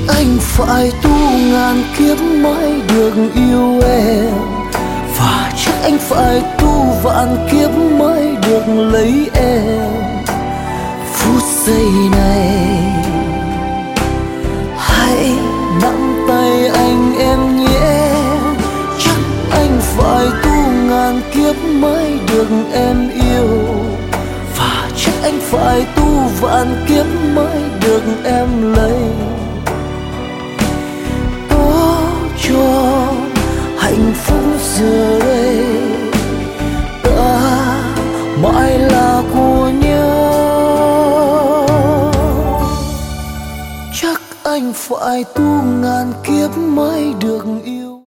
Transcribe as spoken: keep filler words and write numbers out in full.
anh phải tu ngàn kiếp mới được yêu em, và chắc anh phải tu vạn kiếp mới được lấy em. Phút giây này hãy nắm tay anh em nhé, chắc anh phải tu ngàn kiếp mới được em yêu, và chắc anh phải tu vạn kiếp mới được em lấy. Đó cho hạnh phúc giờ đây ta mãi là của nhau. Chắc anh phải tu ngàn kiếp mới được yêu.